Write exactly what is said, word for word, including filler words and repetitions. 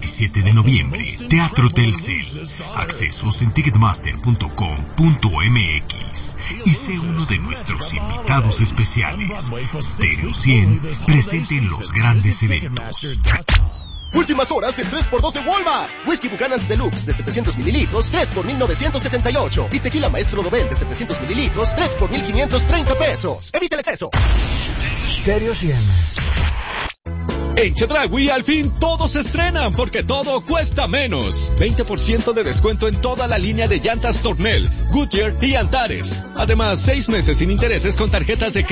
veintisiete de noviembre, Teatro Telcel. Accesos en ticketmaster punto com punto m x y sé uno de nuestros invitados especiales. Stereo cien presente en los grandes eventos. Últimas horas del tres por dos de Walmart. Whisky Buchanan's Deluxe de setecientos mililitros, tres por mil novecientos sesenta y ocho. Y tequila Maestro Dobel de setecientos mililitros, tres por mil quinientos treinta pesos. Evita el exceso. Stereo cien. En Chedraui al fin todos se estrenan porque todo cuesta menos. veinte por ciento de descuento en toda la línea de llantas Tornel, Goodyear y Antares. Además, seis meses sin intereses con tarjetas de crédito